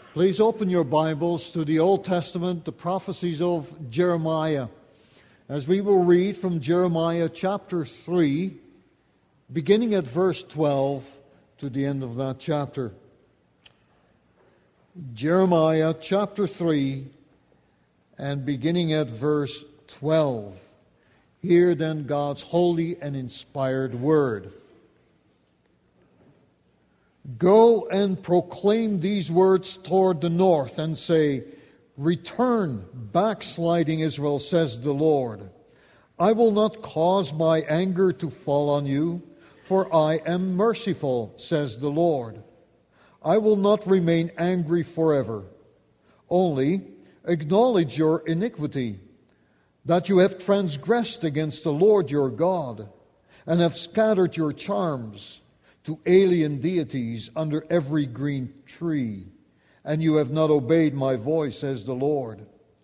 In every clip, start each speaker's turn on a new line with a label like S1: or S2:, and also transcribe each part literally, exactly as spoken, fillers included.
S1: Please open your Bibles to the Old Testament, the prophecies of Jeremiah, as we will read from Jeremiah chapter three, beginning at verse twelve to the end of that chapter. Jeremiah chapter three, and beginning at verse twelve. Hear then God's holy and inspired word. Go and proclaim these words toward the north and say, Return, backsliding Israel, says the Lord. I will not cause my anger to fall on you, for I am merciful, says the Lord. I will not remain angry forever. Only acknowledge your iniquity, that you have transgressed against the Lord your God, and have scattered your charms to alien deities under every green tree, and you have not obeyed my voice, says the Lord.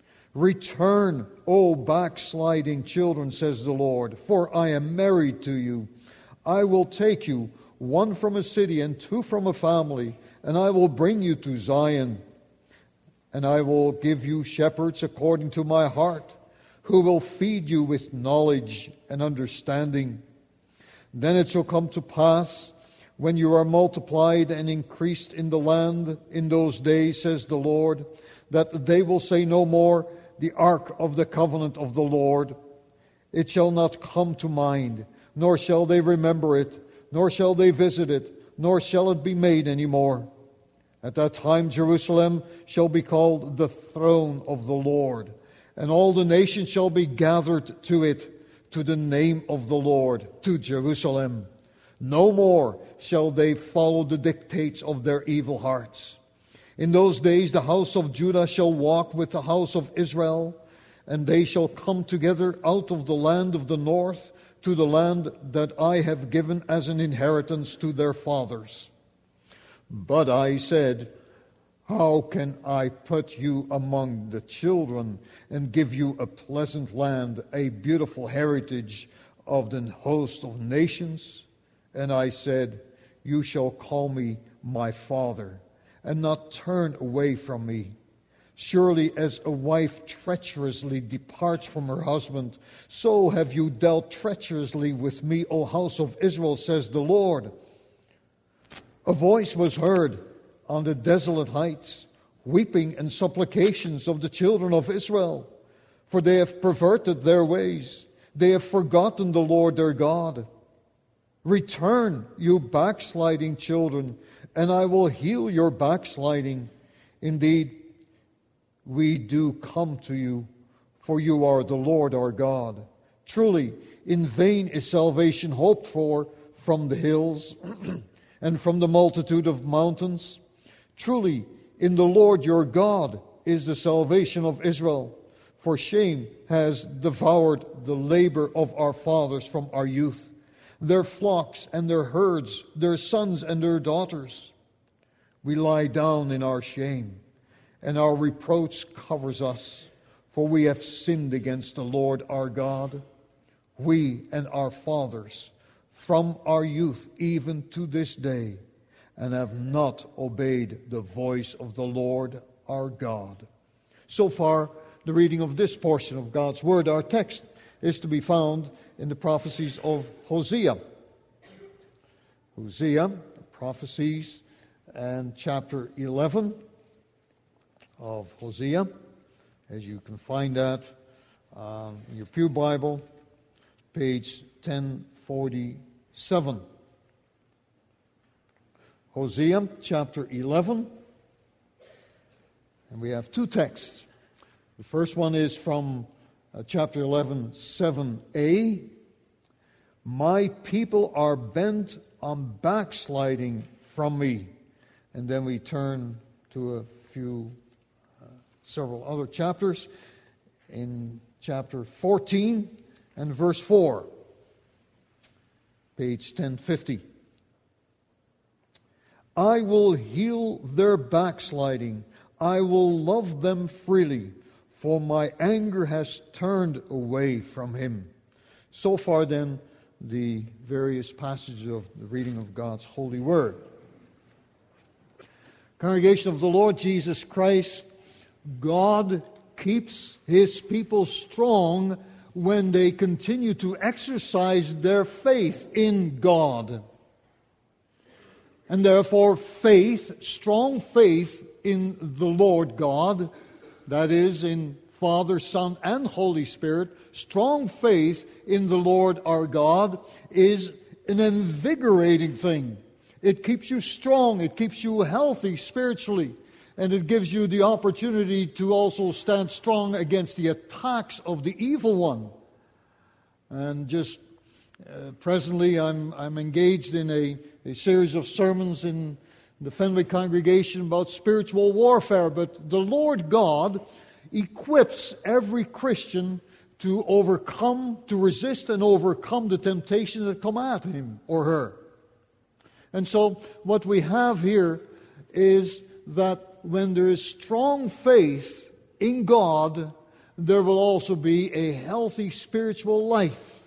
S1: Return, O backsliding children, says the Lord, for I am married to you. I will take you, one from a city and two from a family, and I will bring you to Zion. And I will give you shepherds according to my heart, who will feed you with knowledge and understanding. Then it shall come to pass, when you are multiplied and increased in the land in those days, says the Lord, that they will say no more, the ark of the covenant of the Lord. It shall not come to mind, nor shall they remember it, nor shall they visit it, nor shall it be made any more. At that time Jerusalem shall be called the throne of the Lord, and all the nations shall be gathered to it, to the name of the Lord, to Jerusalem. No more shall they follow the dictates of their evil hearts. In those days the house of Judah shall walk with the house of Israel, and they shall come together out of the land of the north to the land that I have given as an inheritance to their fathers. But I said, How can I put you among the children and give you a pleasant land, a beautiful heritage of the host of nations? And I said, You shall call me my father, and not turn away from me. Surely as a wife treacherously departs from her husband, so have you dealt treacherously with me, O house of Israel, says the Lord. A voice was heard on the desolate heights, weeping and supplications of the children of Israel, for they have perverted their ways. They have forgotten the Lord their God. Return, you backsliding children, and I will heal your backsliding. Indeed, we do come to you, for you are the Lord our God. Truly, in vain is salvation hoped for from the hills and from the multitude of mountains. Truly, in the Lord your God is the salvation of Israel. For shame has devoured the labor of our fathers from our youth, their flocks and their herds, their sons and their daughters. We lie down in our shame, and our reproach covers us, for we have sinned against the Lord our God, we and our fathers, from our youth even to this day, and have not obeyed the voice of the Lord our God. So far, the reading of this portion of God's Word. Our text is to be found in the prophecies of Hosea. Hosea, the prophecies, and chapter eleven of Hosea, as you can find that um, in your Pew Bible, page ten forty-seven. Hosea, chapter eleven, and we have two texts. The first one is from Uh, chapter eleven, seven a. My people are bent on backsliding from me. And then we turn to a few, uh, several other chapters. In chapter fourteen and verse four, page ten fifty. I will heal their backsliding. I will love them freely. For my anger has turned away from him. So far then, the various passages of the reading of God's holy word. Congregation of the Lord Jesus Christ, God keeps His people strong when they continue to exercise their faith in God. And therefore, faith, strong faith in the Lord God, that is, in Father, Son, and Holy Spirit, strong faith in the Lord our God is an invigorating thing. It keeps you strong, it keeps you healthy spiritually, and it gives you the opportunity to also stand strong against the attacks of the evil one. And just uh, presently, I'm I'm engaged in a, a series of sermons in the Fenwick congregation about spiritual warfare. But the Lord God equips every Christian to overcome, to resist and overcome the temptations that come at him or her. And so what we have here is that when there is strong faith in God, there will also be a healthy spiritual life.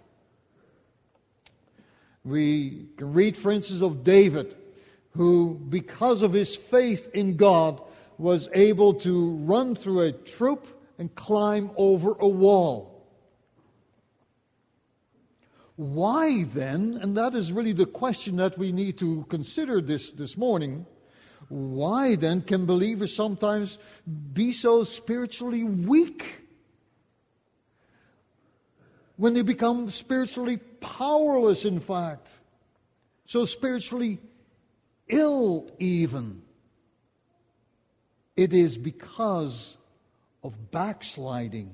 S1: We can read, for instance, of David, who, because of his faith in God, was able to run through a troop and climb over a wall. Why then, and that is really the question that we need to consider this, this morning, why then can believers sometimes be so spiritually weak? When they become spiritually powerless, in fact. So spiritually ill even. It is because of backsliding.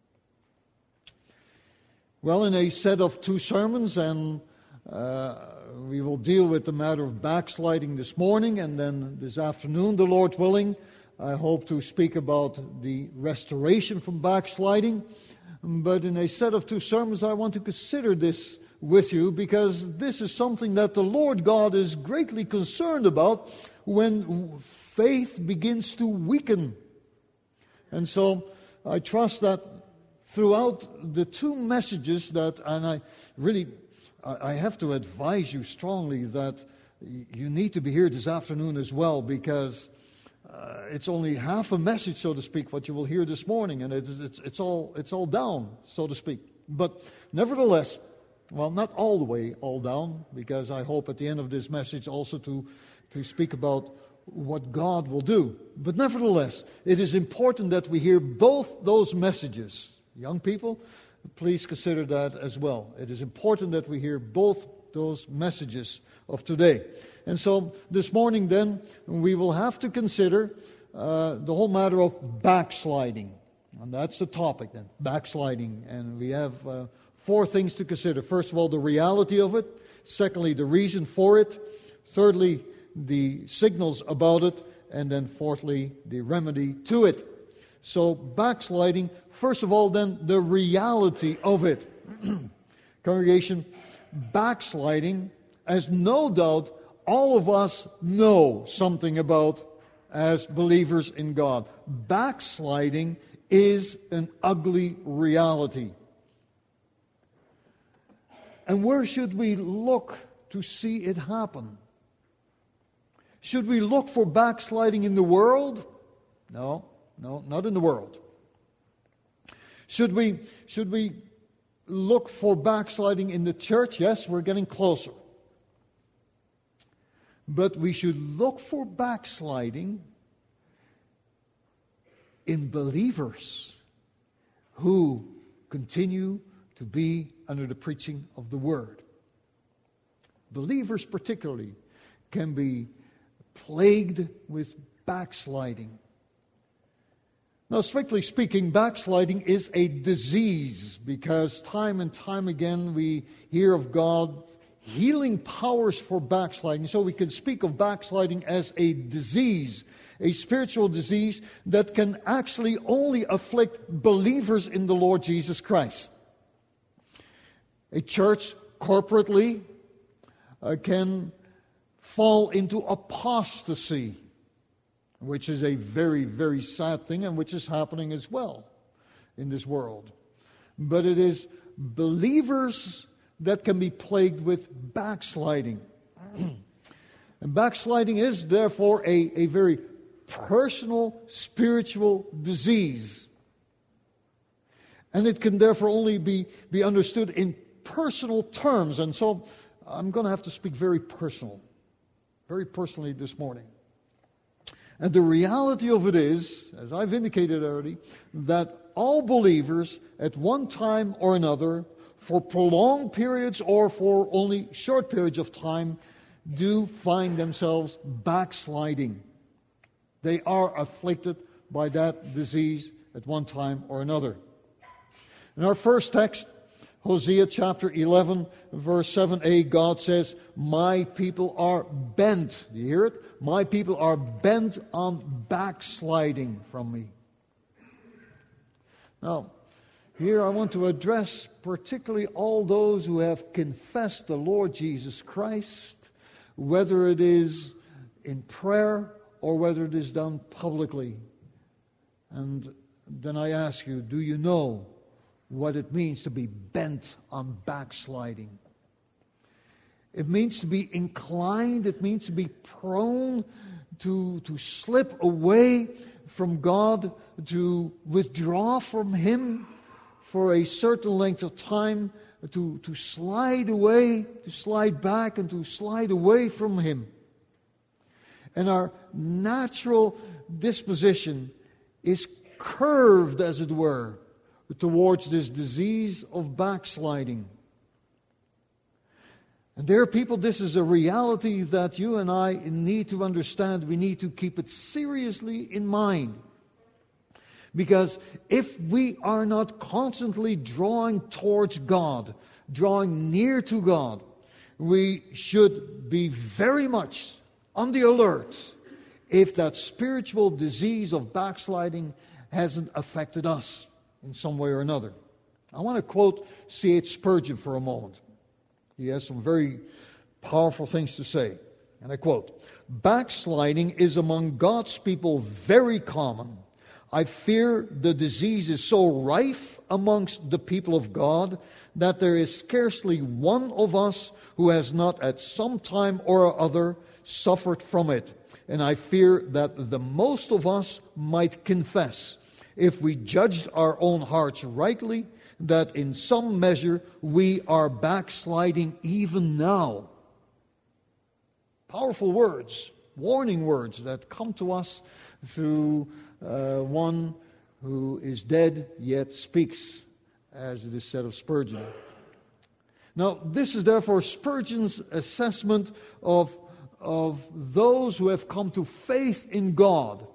S1: Well, in a set of two sermons, and uh, we will deal with the matter of backsliding this morning, and then this afternoon, the Lord willing, I hope to speak about the restoration from backsliding. But in a set of two sermons, I want to consider this with you, because this is something that the Lord God is greatly concerned about when faith begins to weaken. And so I trust that throughout the two messages that, and I really, I have to advise you strongly that you need to be here this afternoon as well, because uh, it's only half a message, so to speak, what you will hear this morning, and it's, it's, it's all it's all down, so to speak. But nevertheless, well, not all the way all down, because I hope at the end of this message also to to speak about what God will do. But nevertheless, it is important that we hear both those messages. Young people, please consider that as well. It is important that we hear both those messages of today. And so this morning then, we will have to consider uh, the whole matter of backsliding. And that's the topic then, backsliding. And we have uh, four things to consider. First of all, the reality of it. Secondly, the reason for it. Thirdly, the signals about it. And then fourthly, the remedy to it. So backsliding, first of all then, the reality of it. Congregation, backsliding, as no doubt all of us know something about as believers in God. Backsliding is an ugly reality. And where should we look to see it happen? Should we look for backsliding in the world? No, no, not in the world. Should we, should we look for backsliding in the church? Yes, we're getting closer. But we should look for backsliding in believers who continue to be under the preaching of the Word. Believers particularly can be plagued with backsliding. Now, strictly speaking, backsliding is a disease, because time and time again we hear of God's healing powers for backsliding. So we can speak of backsliding as a disease, a spiritual disease that can actually only afflict believers in the Lord Jesus Christ. A church corporately uh, can fall into apostasy, which is a very, very sad thing, and which is happening as well in this world. But it is believers that can be plagued with backsliding. And backsliding is therefore a, a very personal spiritual disease. And it can therefore only be, be understood in personal terms. And so I'm going to have to speak very personal, very personally this morning. And the reality of it is, as I've indicated already, that all believers at one time or another, for prolonged periods or for only short periods of time, do find themselves backsliding. They are afflicted by that disease at one time or another. In our first text, Hosea chapter eleven, verse seven a, God says, "My people are bent." Do you hear it? My people are bent on backsliding from me. Now, here I want to address particularly all those who have confessed the Lord Jesus Christ, whether it is in prayer or whether it is done publicly. And then I ask you, do you know what it means to be bent on backsliding? It means to be inclined, it means to be prone to, to slip away from God, to withdraw from Him for a certain length of time, to, to slide away, to slide back and to slide away from Him. And our natural disposition is curved, as it were, towards this disease of backsliding. And there, people, this is a reality that you and I need to understand. We need to keep it seriously in mind. Because if we are not constantly drawing towards God, drawing near to God, we should be very much on the alert if that spiritual disease of backsliding hasn't affected us in some way or another. I want to quote C H Spurgeon for a moment. He has some very powerful things to say. And I quote, "Backsliding is among God's people very common. I fear the disease is so rife amongst the people of God that there is scarcely one of us who has not at some time or other suffered from it. And I fear that the most of us might confess, if we judged our own hearts rightly, that in some measure we are backsliding even now." Powerful words, warning words that come to us through uh, one who is dead yet speaks, as it is said of Spurgeon. Now, this is therefore Spurgeon's assessment of, of those who have come to faith in God.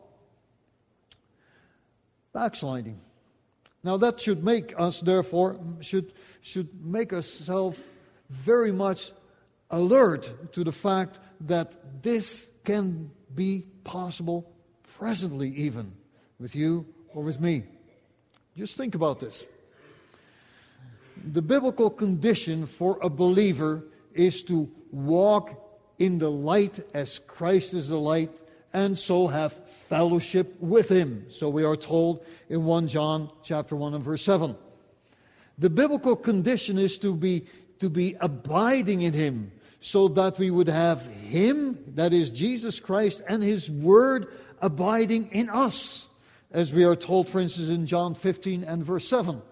S1: Backsliding. Now that should make us, therefore, should, should make ourselves very much alert to the fact that this can be possible presently even, with you or with me. Just think about this. The biblical condition for a believer is to walk in the light as Christ is the light, and so have fellowship with Him. So we are told in First John chapter one and verse seven. The biblical condition is to be to be abiding in Him, so that we would have Him, that is Jesus Christ, and His Word abiding in us, as we are told, for instance, in John fifteen and verse seven.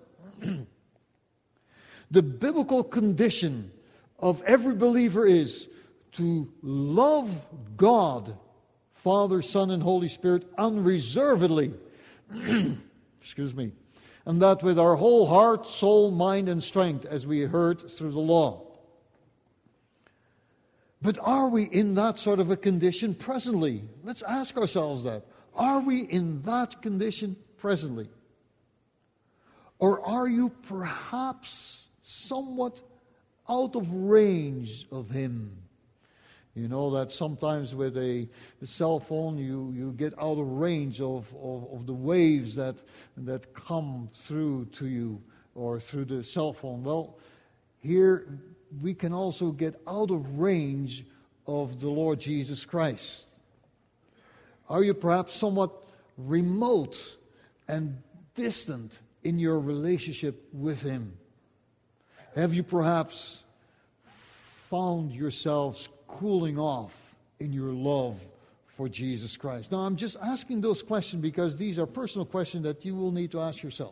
S1: The biblical condition of every believer is to love God, Father, Son, and Holy Spirit unreservedly. Excuse me. And that with our whole heart, soul, mind, and strength, as we heard through the law. But are we in that sort of a condition presently? Let's ask ourselves that. Are we in that condition presently? Or are you perhaps somewhat out of range of Him? You know that sometimes with a, a cell phone you, you get out of range of, of, of the waves that, that come through to you or through the cell phone. Well, here we can also get out of range of the Lord Jesus Christ. Are you perhaps somewhat remote and distant in your relationship with Him? Have you perhaps found yourselves cooling off in your love for Jesus Christ? Now, I'm just asking those questions because these are personal questions that you will need to ask yourself.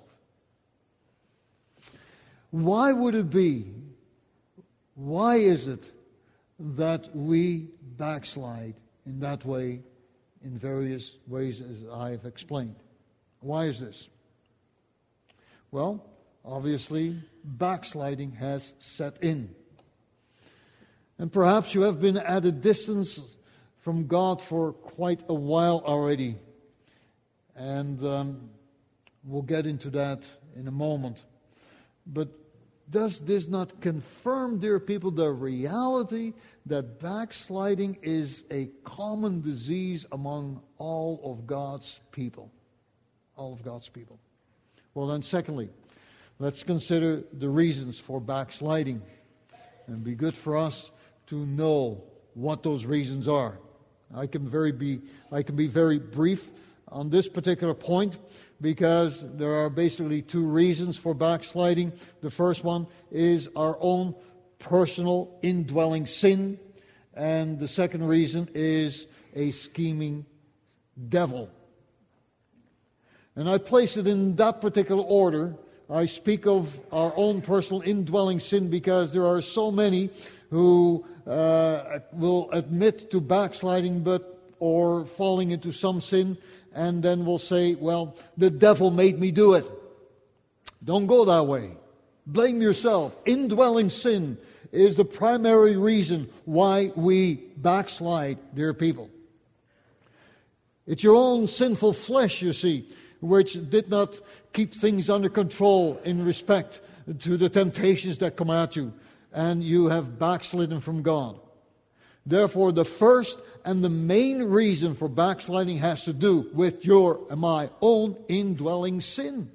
S1: Why would it be, why is it that we backslide in that way, in various ways as I've explained? Why is this? Well, obviously, backsliding has set in. And perhaps you have been at a distance from God for quite a while already. And um, we'll get into that in a moment. But does this not confirm, dear people, the reality that backsliding is a common disease among all of God's people? All of God's people. Well then, secondly, let's consider the reasons for backsliding. And it'd be good for us to know what those reasons are. I can very be I can be very brief on this particular point, because there are basically two reasons for backsliding. The first one is our own personal indwelling sin, and the second reason is a scheming devil. And I place it in that particular order. I speak of our own personal indwelling sin because there are so many who uh, will admit to backsliding but or falling into some sin, and then will say, well, the devil made me do it. Don't go that way. Blame yourself. Indwelling sin is the primary reason why we backslide, dear people. It's your own sinful flesh, you see, which did not keep things under control in respect to the temptations that come at you, and you have backslidden from God. Therefore, the first and the main reason for backsliding has to do with your and my own indwelling sin.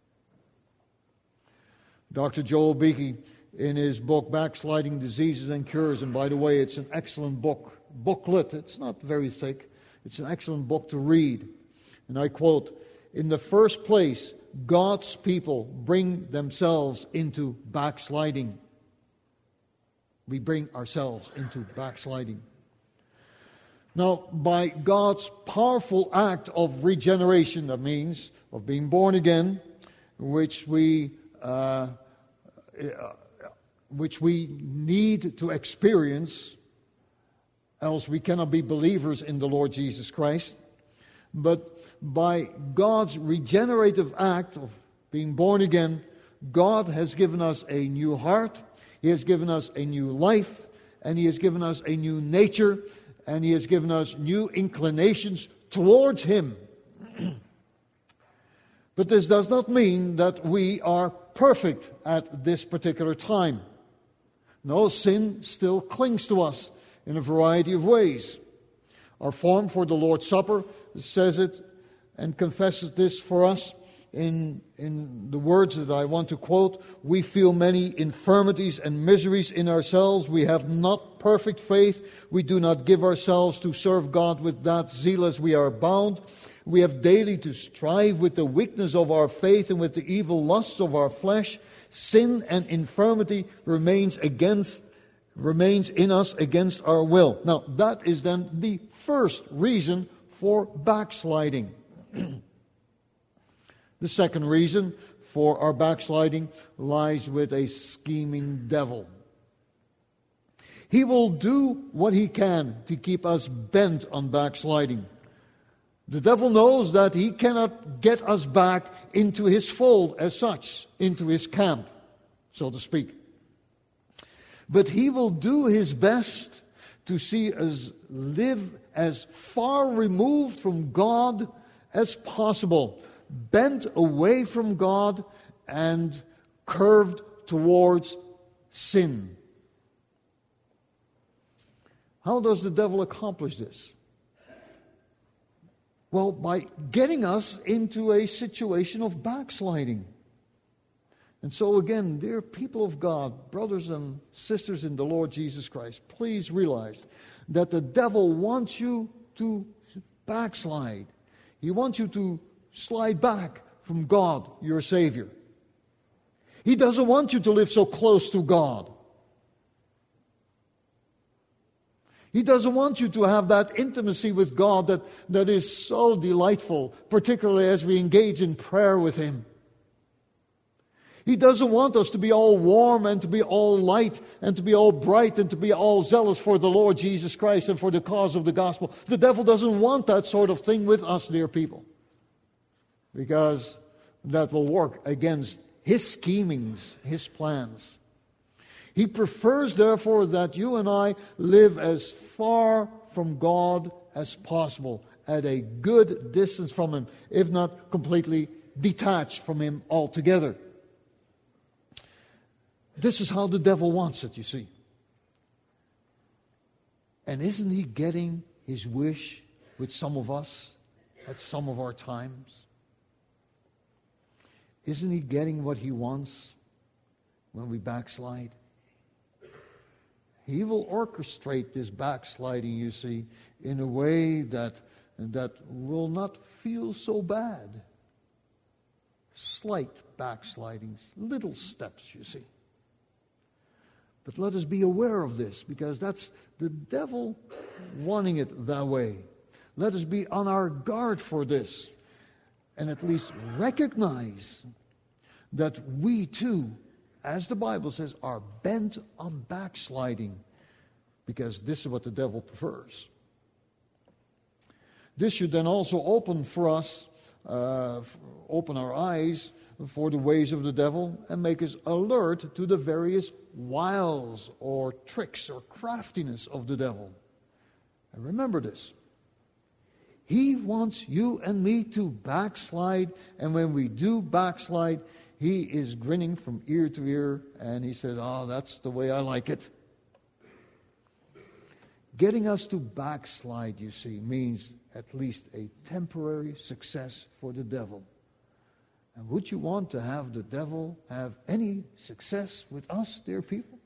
S1: Doctor Joel Beeke, in his book, Backsliding Diseases and Cures, and by the way, it's an excellent book, booklet, it's not very thick, it's an excellent book to read. And I quote, "In the first place, God's people bring themselves into backsliding." We bring ourselves into backsliding. Now, by God's powerful act of regeneration, that means of being born again, which we uh, which we need to experience, else we cannot be believers in the Lord Jesus Christ. But by God's regenerative act of being born again, God has given us a new heart, He has given us a new life, and He has given us a new nature, and He has given us new inclinations towards Him. But this does not mean that we are perfect at this particular time. No, sin still clings to us in a variety of ways. Our form for the Lord's Supper says it and confesses this for us. In, in the words that I want to quote, we feel many infirmities and miseries in ourselves. We have not perfect faith. We do not give ourselves to serve God with that zeal as we are bound. We have daily to strive with the weakness of our faith and with the evil lusts of our flesh. Sin and infirmity remains against, remains in us against our will. Now, that is then the first reason for backsliding. The second reason for our backsliding lies with a scheming devil. He will do what he can to keep us bent on backsliding. The devil knows that he cannot get us back into his fold as such, into his camp, so to speak. But he will do his best to see us live as far removed from God as possible, bent away from God and curved towards sin. How does the devil accomplish this? Well, by getting us into a situation of backsliding. And so again, dear people of God, brothers and sisters in the Lord Jesus Christ, please realize that the devil wants you to backslide. He wants you to slide back from God, your Savior. He doesn't want you to live so close to God. He doesn't want you to have that intimacy with God that, that is so delightful, particularly as we engage in prayer with Him. He doesn't want us to be all warm and to be all light and to be all bright and to be all zealous for the Lord Jesus Christ and for the cause of the gospel. The devil doesn't want that sort of thing with us, dear people, because that will work against his schemings, his plans. He prefers, therefore, that you and I live as far from God as possible, at a good distance from Him, if not completely detached from Him altogether. This is how the devil wants it, you see. And isn't he getting his wish with some of us at some of our times? Isn't he getting what he wants when we backslide? He will orchestrate this backsliding, you see, in a way that, that will not feel so bad. Slight backslidings, little steps, you see. But let us be aware of this, because that's the devil wanting it that way. Let us be on our guard for this, and at least recognize that we too, as the Bible says, are bent on backsliding, because this is what the devil prefers. This should then also open for us, uh, open our eyes for the ways of the devil and make us alert to the various wiles or tricks or craftiness of the devil. And remember this. He wants you and me to backslide, and when we do backslide, he is grinning from ear to ear, and he says, oh, that's the way I like it. Getting us to backslide, you see, means at least a temporary success for the devil. And would you want to have the devil have any success with us, dear people?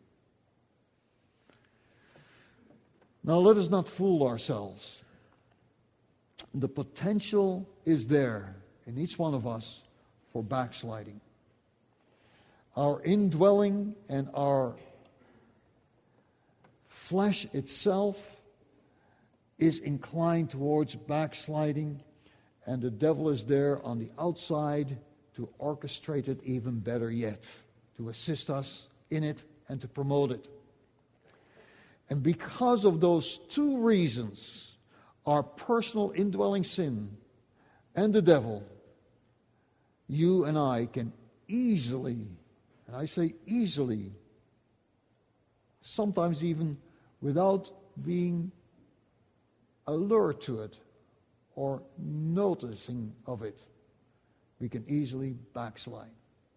S1: Now, let us not fool ourselves. The potential is there in each one of us for backsliding. Our indwelling and our flesh itself is inclined towards backsliding, and the devil is there on the outside to orchestrate it even better yet, to assist us in it and to promote it. And because of those two reasons, our personal indwelling sin and the devil, you and I can easily, and I say easily, sometimes even without being alert to it or noticing of it, we can easily backslide.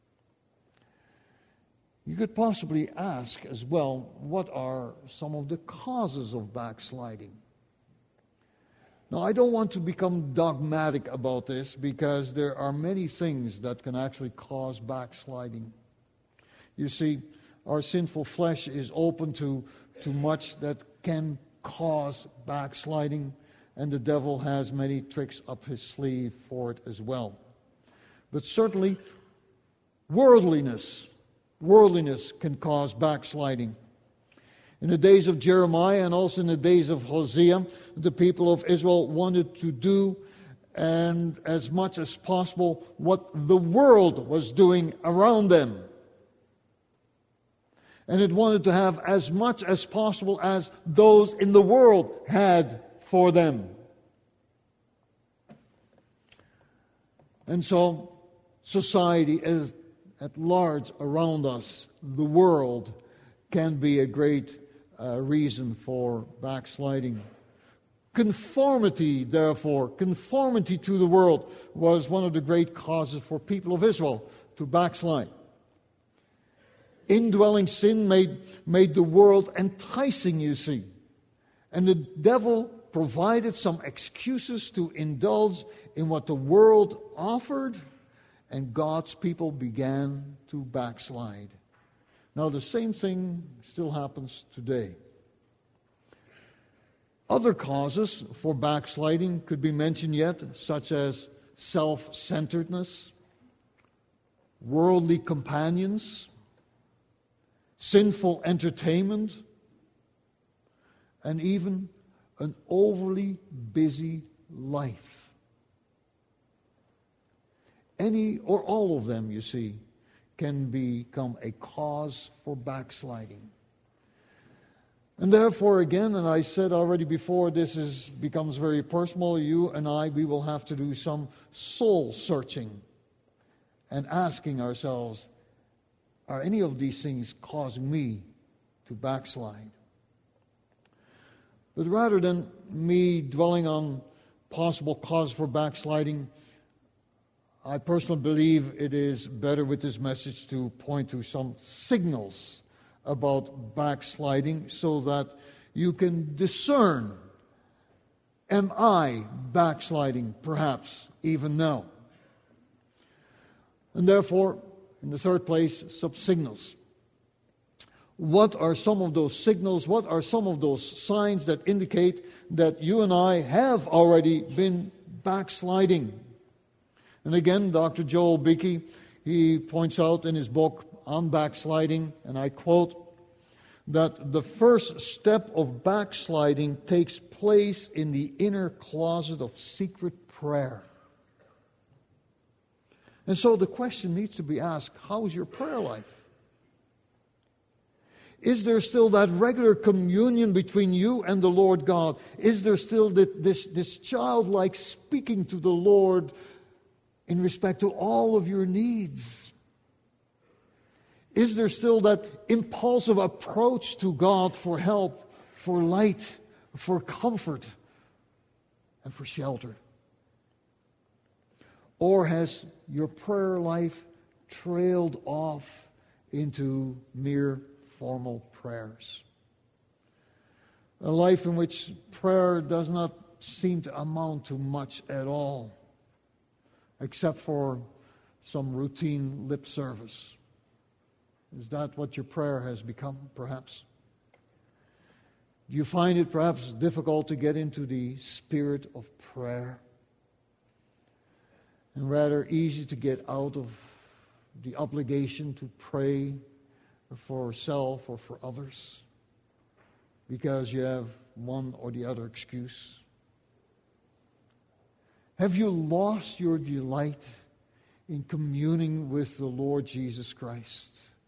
S1: You could possibly ask as well, what are some of the causes of backsliding? Now, I don't want to become dogmatic about this, because there are many things that can actually cause backsliding. You see, our sinful flesh is open to, to much that can cause backsliding, and the devil has many tricks up his sleeve for it as well. But certainly, worldliness, worldliness can cause backsliding. In the days of Jeremiah and also in the days of Hosea, the people of Israel wanted to do, and as much as possible, what the world was doing around them. And it wanted to have as much as possible as those in the world had for them. And so, society is at large around us, the world, can be a great uh, reason for backsliding. Conformity, therefore, conformity to the world was one of the great causes for people of Israel to backslide. Indwelling sin made, made the world enticing, you see. And the devil provided some excuses to indulge in what the world offered, and God's people began to backslide. Now, the same thing still happens today. Other causes for backsliding could be mentioned yet, such as self-centeredness, worldly companions, sinful entertainment, and even an overly busy life. Any or all of them, you see, can become a cause for backsliding. And therefore, again, and I said already before, this is becomes very personal. You and I, we will have to do some soul searching and asking ourselves, are any of these things causing me to backslide? But rather than me dwelling on possible cause for backsliding, I personally believe it is better with this message to point to some signals about backsliding so that you can discern, am I backsliding perhaps even now? And therefore, in the third place, some signals. What are some of those signals? What are some of those signs that indicate that you and I have already been backsliding? And again, Doctor Joel Beeke, he points out in his book on backsliding, and I quote, that the first step of backsliding takes place in the inner closet of secret prayer. And so the question needs to be asked, how's your prayer life? Is there still that regular communion between you and the Lord God? Is there still this, this childlike speaking to the Lord in respect to all of your needs? Is there still that impulsive approach to God for help, for light, for comfort, and for shelter? Or has your prayer life trailed off into mere formal prayers? A life in which prayer does not seem to amount to much at all, except for some routine lip service. Is that what your prayer has become, perhaps? Do you find it perhaps difficult to get into the spirit of prayer? And rather easy to get out of the obligation to pray for self or for others because you have one or the other excuse? Have you lost your delight in communing with the Lord Jesus Christ?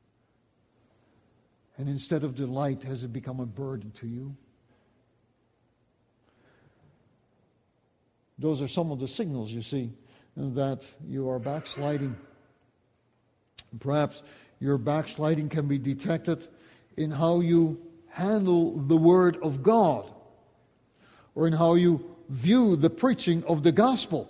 S1: And instead of delight, has it become a burden to you? Those are some of the signals, you see, that you are backsliding. Perhaps your backsliding can be detected in how you handle the Word of God, or in how you view the preaching of the gospel.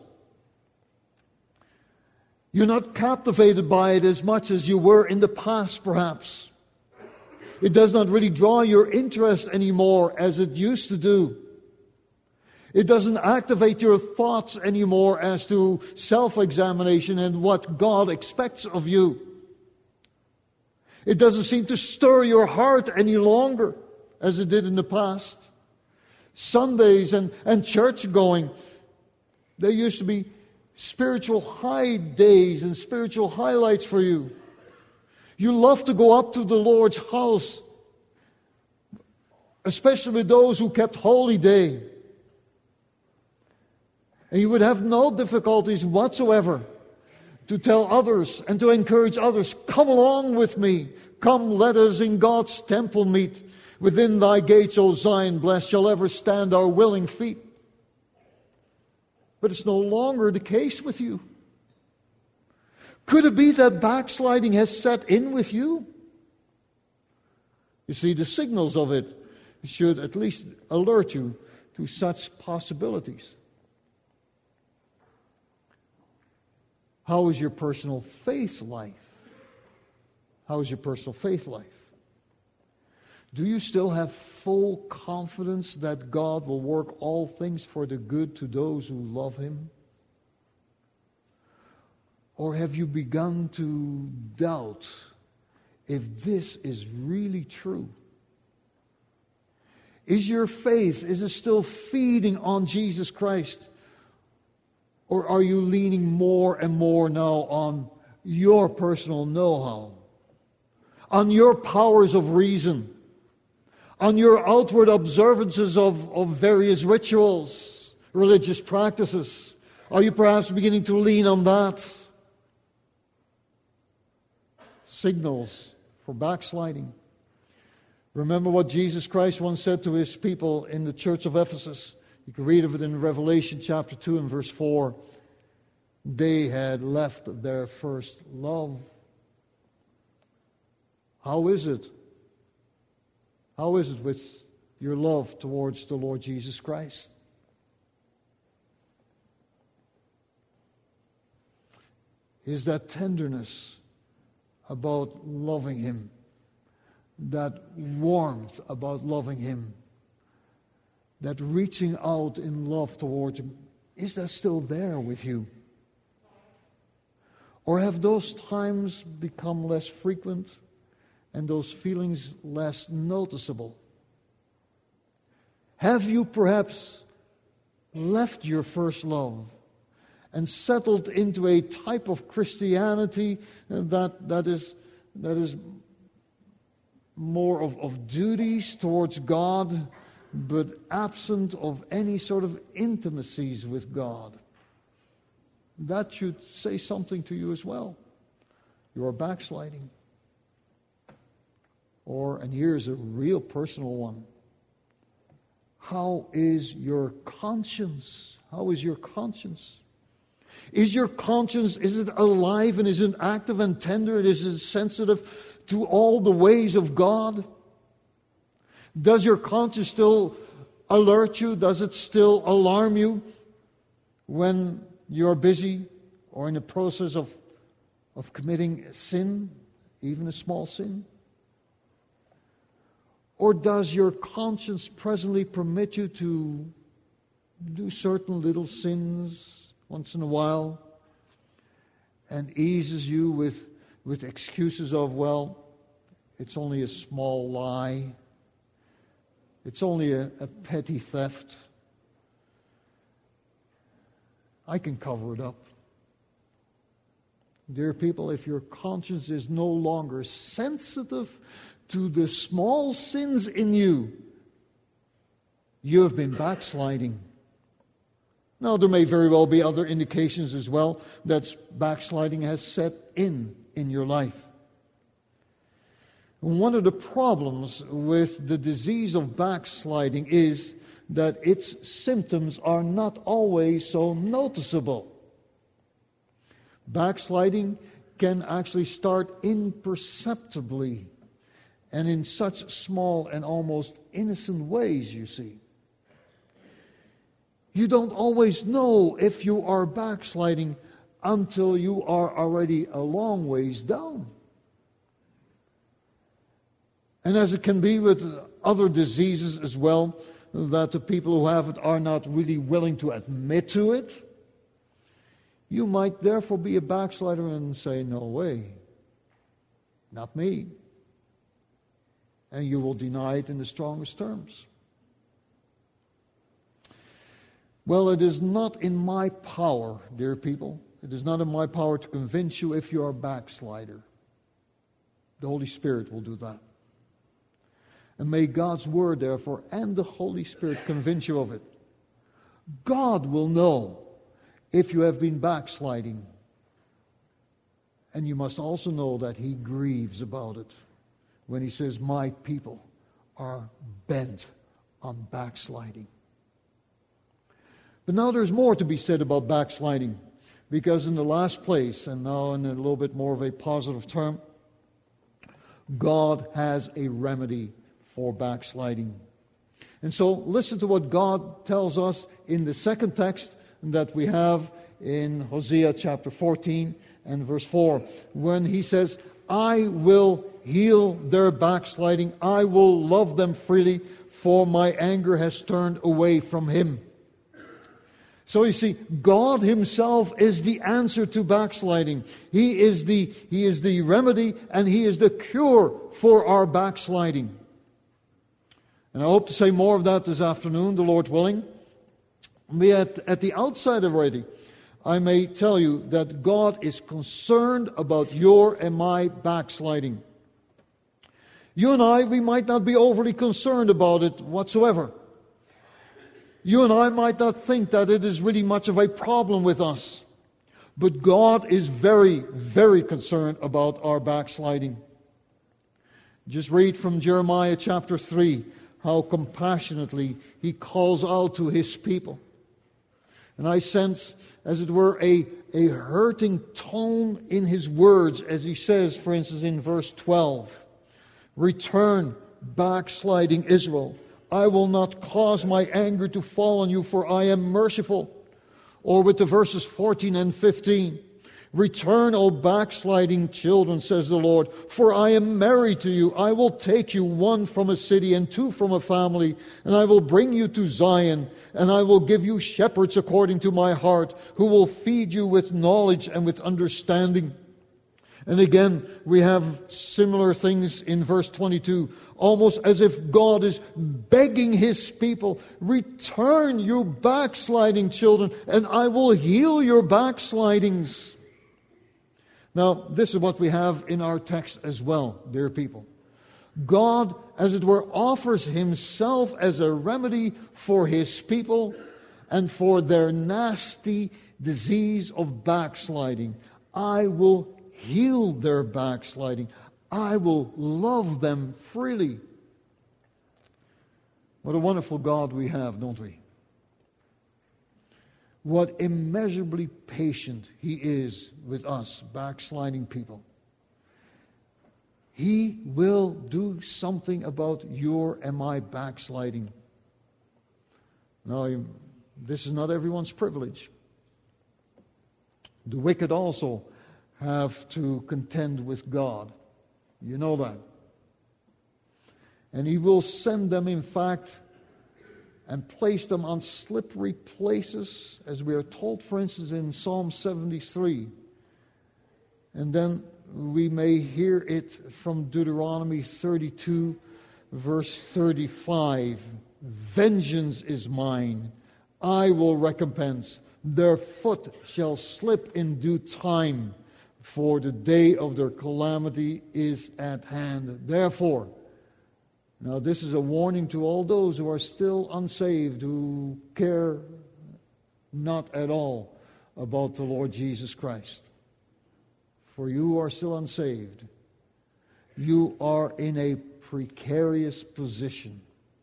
S1: You're not captivated by it as much as you were in the past, perhaps. It does not really draw your interest anymore as it used to do. It doesn't activate your thoughts anymore as to self-examination and what God expects of you. It doesn't seem to stir your heart any longer as it did in the past. Sundays and, and church going, they used to be spiritual high days and spiritual highlights for you. You love to go up to the Lord's house, especially those who kept Holy Day. And you would have no difficulties whatsoever to tell others and to encourage others, come along with me. Come, let us in God's temple meet. Within thy gates, O Zion, blessed shall ever stand our willing feet. But it's no longer the case with you. Could it be that backsliding has set in with you? You see, the signals of it should at least alert you to such possibilities. How is your personal faith life? How is your personal faith life? Do you still have full confidence that God will work all things for the good to those who love Him? Or have you begun to doubt if this is really true? Is your faith, is it still feeding on Jesus Christ? Or are you leaning more and more now on your personal know-how, on your powers of reason, on your outward observances of, of various rituals, religious practices? Are you perhaps beginning to lean on that? Signals for backsliding. Remember what Jesus Christ once said to his people in the church of Ephesus. You can read of it in Revelation chapter two and verse four. They had left their first love. How is it? How is it with your love towards the Lord Jesus Christ? Is that tenderness about loving Him, that warmth about loving Him, that reaching out in love towards Him, is that still there with you? Or have those times become less frequent and those feelings less noticeable? Have you perhaps left your first love and settled into a type of Christianity that, that is, that is more of, of duties towards God, but absent of any sort of intimacies with God? That should say something to you as well. You are backsliding. Or, and here's a real personal one, how is your conscience? How is your conscience? Is your conscience, is it alive and is it active and tender? Is it sensitive to all the ways of God? Does your conscience still alert you? Does it still alarm you when you're busy or in the process of, of committing sin, even a small sin? Or does your conscience presently permit you to do certain little sins once in a while and eases you with, with excuses of, well, it's only a small lie, it's only a, a petty theft, I can cover it up? Dear people, if your conscience is no longer sensitive to the small sins in you, you have been backsliding. Now, there may very well be other indications as well that backsliding has set in in your life. One of the problems with the disease of backsliding is that its symptoms are not always so noticeable. Backsliding can actually start imperceptibly and in such small and almost innocent ways, you see. You don't always know if you are backsliding until you are already a long ways down. And as it can be with other diseases as well, that the people who have it are not really willing to admit to it, you might therefore be a backslider and say, no way, not me. And you will deny it in the strongest terms. Well, it is not in my power, dear people. It is not in my power to convince you if you are a backslider. The Holy Spirit will do that. And may God's Word, therefore, and the Holy Spirit convince you of it. God will know if you have been backsliding. And you must also know that He grieves about it when He says, my people are bent on backsliding. But now there's more to be said about backsliding, because in the last place, and now in a little bit more of a positive term, God has a remedy for backsliding. And so listen to what God tells us in the second text that we have in Hosea chapter fourteen and verse four, when He says, I will heal their backsliding, I will love them freely, for my anger has turned away from him. So you see, God Himself is the answer to backsliding. He is the, He is the remedy and He is the cure for our backsliding. And I hope to say more of that this afternoon, the Lord willing. But at, at the outside already, I may tell you that God is concerned about your and my backsliding. You and I, we might not be overly concerned about it whatsoever. You and I might not think that it is really much of a problem with us. But God is very, very concerned about our backsliding. Just read from Jeremiah chapter three, how compassionately He calls out to His people. And I sense, as it were, a, a hurting tone in His words as He says, for instance, in verse twelve, "Return, backsliding Israel. I will not cause my anger to fall on you, for I am merciful." Or with the verses fourteen and fifteen, "Return, O backsliding children, says the Lord, for I am married to you. I will take you, one from a city and two from a family, and I will bring you to Zion, and I will give you shepherds according to my heart, who will feed you with knowledge and with understanding." And again, we have similar things in verse twenty-two, almost as if God is begging His people, "Return, you backsliding children, and I will heal your backslidings." Now, this is what we have in our text as well, dear people. God, as it were, offers Himself as a remedy for His people and for their nasty disease of backsliding. I will heal their backsliding. I will love them freely. What a wonderful God we have, don't we? What immeasurably patient He is with us, backsliding people. He will do something about your and my backsliding. Now, this is not everyone's privilege. The wicked also have to contend with God. You know that. And He will send them, in fact, and place them on slippery places, as we are told, for instance, in Psalm seventy-three. And then we may hear it from Deuteronomy thirty-two, verse thirty-five. "Vengeance is mine, I will recompense. Their foot shall slip in due time, for the day of their calamity is at hand." Therefore, now this is a warning to all those who are still unsaved, who care not at all about the Lord Jesus Christ. For you who are still unsaved, you are in a precarious position.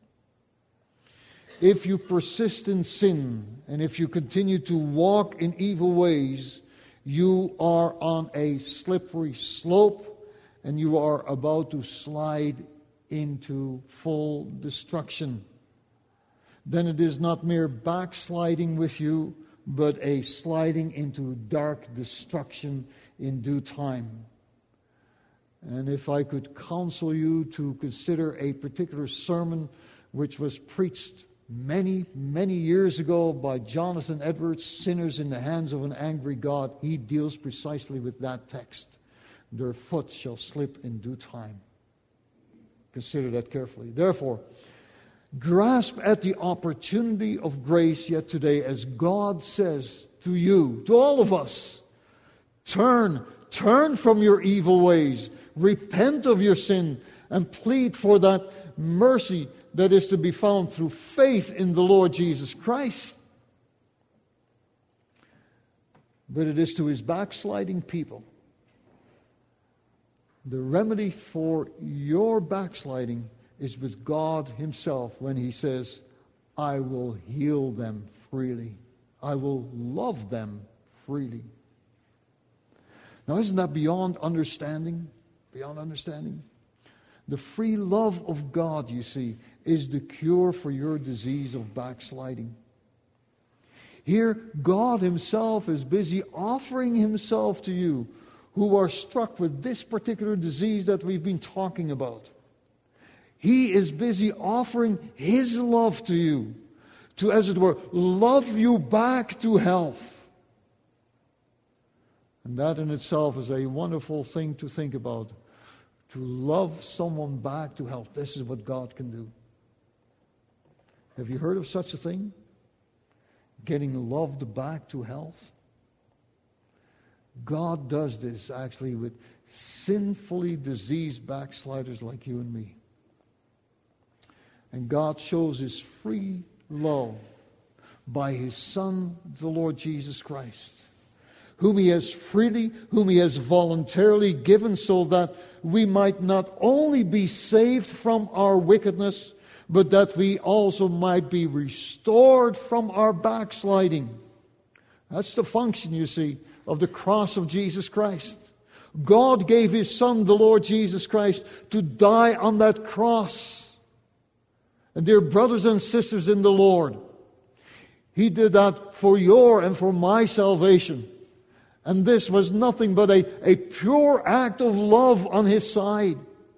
S1: If you persist in sin, and if you continue to walk in evil ways, you are on a slippery slope, and you are about to slide into full destruction. Then it is not mere backsliding with you, but a sliding into dark destruction in due time. And if I could counsel you to consider a particular sermon which was preached many, many years ago by Jonathan Edwards, "Sinners in the Hands of an Angry God," he deals precisely with that text. Their foot shall slip in due time. Consider that carefully. Therefore, grasp at the opportunity of grace yet today, as God says to you, to all of us, turn, turn from your evil ways, repent of your sin, and plead for that mercy that is to be found through faith in the Lord Jesus Christ. But it is to His backsliding people. The remedy for your backsliding is with God Himself when He says, "I will heal them freely. I will love them freely." Now, isn't that beyond understanding? Beyond understanding? The free love of God, you see, is the cure for your disease of backsliding. Here, God Himself is busy offering Himself to you who are struck with this particular disease that we've been talking about. He is busy offering His love to you, to, as it were, love you back to health. And that in itself is a wonderful thing to think about. To love someone back to health. This is what God can do. Have you heard of such a thing? Getting loved back to health? God does this actually with sinfully diseased backsliders like you and me. And God shows His free love by His Son, the Lord Jesus Christ, whom He has freely, whom He has voluntarily given so that we might not only be saved from our wickedness, but that we also might be restored from our backsliding. That's the function, you see, of the cross of Jesus Christ. God gave His Son, the Lord Jesus Christ, to die on that cross. And dear brothers and sisters in the Lord, He did that for your and for my salvation. And this was nothing but a, a pure act of love on His side.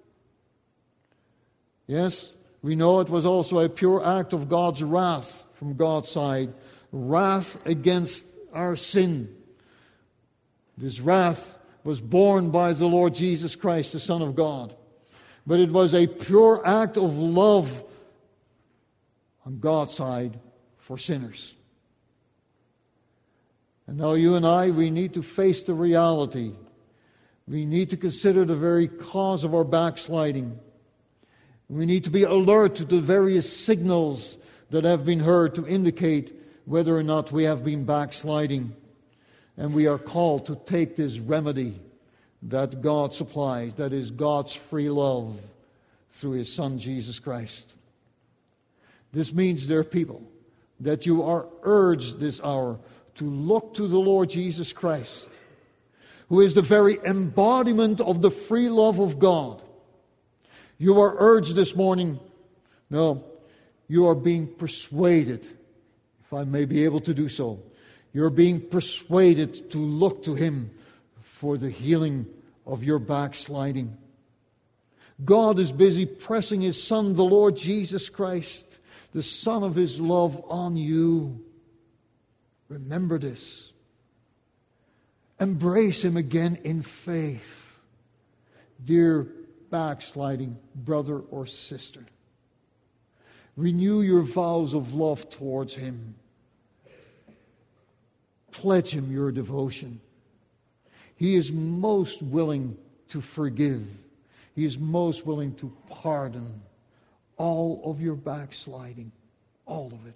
S1: Yes, we know it was also a pure act of God's wrath from God's side. Wrath against our sin. This wrath was borne by the Lord Jesus Christ, the Son of God. But it was a pure act of love on God's side for sinners. And now you and I, we need to face the reality. We need to consider the very cause of our backsliding. We need to be alert to the various signals that have been heard to indicate whether or not we have been backsliding. And we are called to take this remedy that God supplies, that is God's free love through His Son Jesus Christ. This means, dear people, that you are urged this hour to look to the Lord Jesus Christ, who is the very embodiment of the free love of God. You are urged this morning, no, you are being persuaded, if I may be able to do so. You're being persuaded to look to Him for the healing of your backsliding. God is busy pressing His Son, the Lord Jesus Christ, the Son of His love, on you. Remember this. Embrace Him again in faith. Dear backsliding brother or sister, renew your vows of love towards Him. Pledge Him your devotion. He is most willing to forgive. He is most willing to pardon all of your backsliding. All of it.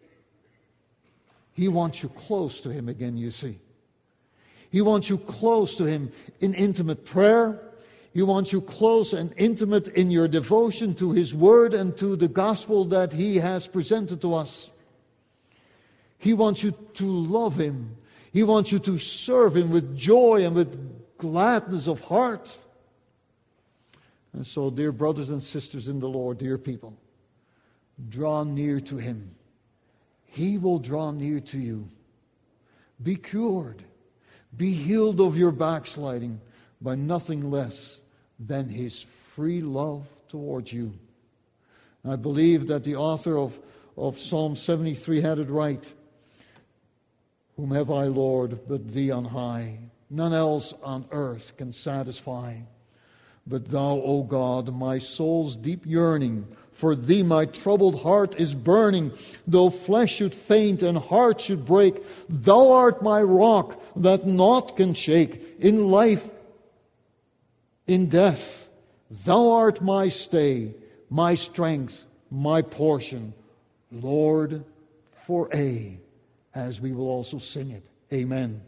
S1: He wants you close to Him again, you see. He wants you close to Him in intimate prayer. He wants you close and intimate in your devotion to His Word and to the gospel that He has presented to us. He wants you to love Him. He wants you to serve Him with joy and with gladness of heart. And so, dear brothers and sisters in the Lord, dear people, draw near to Him. He will draw near to you. Be cured. Be healed of your backsliding by nothing less than His free love towards you. And I believe that the author of, of Psalm seventy-three had it right. Whom have I, Lord, but Thee on high? None else on earth can satisfy. But Thou, O God, my soul's deep yearning, for Thee my troubled heart is burning. Though flesh should faint and heart should break, Thou art my rock that naught can shake. In life, in death, Thou art my stay, my strength, my portion. Lord, for aye, as we will also sing it. Amen.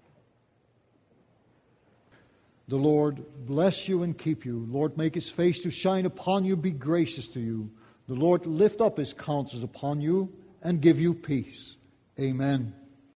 S1: The Lord bless you and keep you. Lord, make His face to shine upon you, be gracious to you. The Lord lift up His countenance upon you and give you peace. Amen.